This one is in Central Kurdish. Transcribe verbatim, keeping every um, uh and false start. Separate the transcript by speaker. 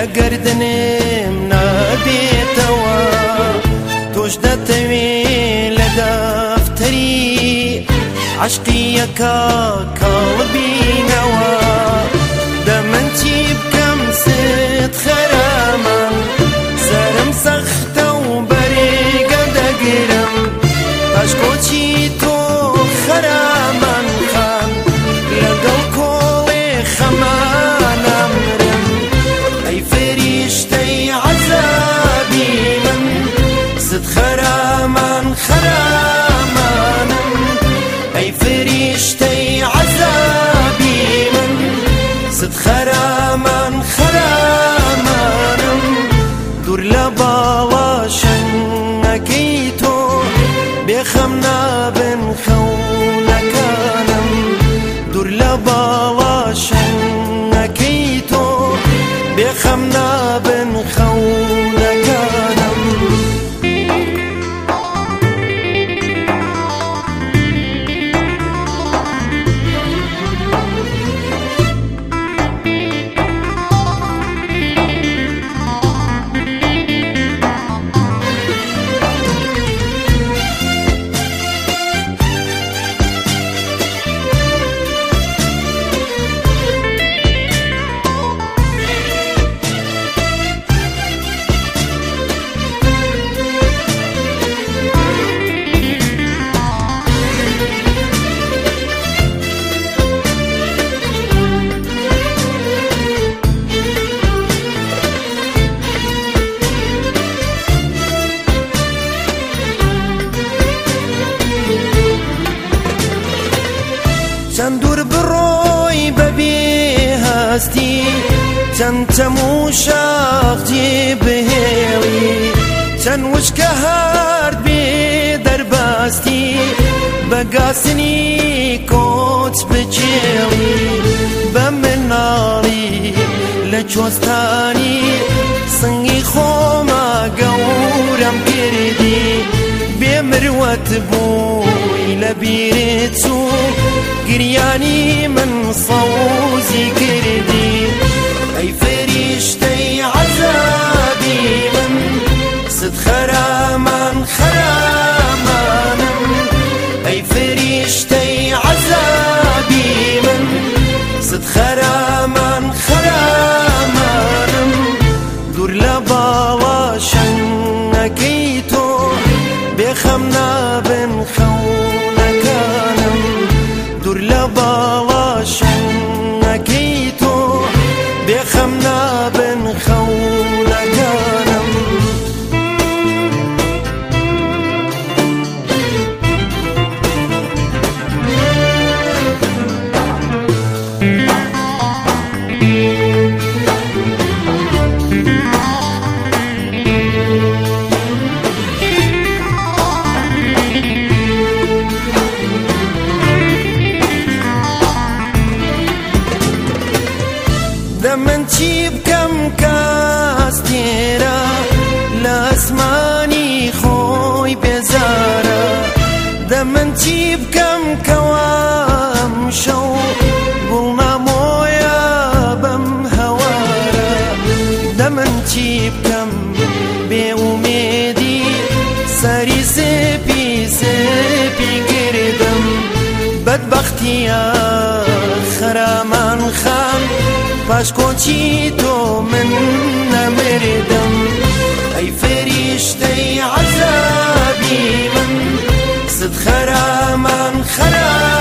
Speaker 1: لقردنم نابيتوا توش دتوي لدفتري عشقيك قلبي نوا دمنتي بكم ست خراما سرم سخت وبريق دقرم عشقوتي تو خراما خان لقل كولي خمان امرم اي فريشتي عذابي من ست خراما خراما اي فريشتي عذابي من ست خراما خراما دور لبالا شنكيتو بخمنا بن خونكانم دور لبالا شنكيتو بخمنا بن خونكانم چند دور بروی ببی هستی چند تموشاق جی بهیلی چند وشکه هرد بی در باستی بگاسنی کوت بچیلی بمنالی لچوستانی سنگی خوما گورم کردی بمروت بوی لبیرتو قرياني من صوزي كردي أي فريشتي عذابي من صد خراما خراما أي فريشتي عذابي من صد خراما خراما دور لبالا شنكيتو بخمنا بن خونكانم دور لبالا شنكيتو بخمنا بن خونكانم دمنتي بكم كاس ديرا لاسماني خوي بزارا دمنتي بكم كوام شو قلنا مويا بم هوارا دمنتي بكم بأميدي ساري سبي سبي قردم بدبختي يا خرامان خان باشكوتي تو من نمردم أي فريشتي عذابي من صد خراما خراما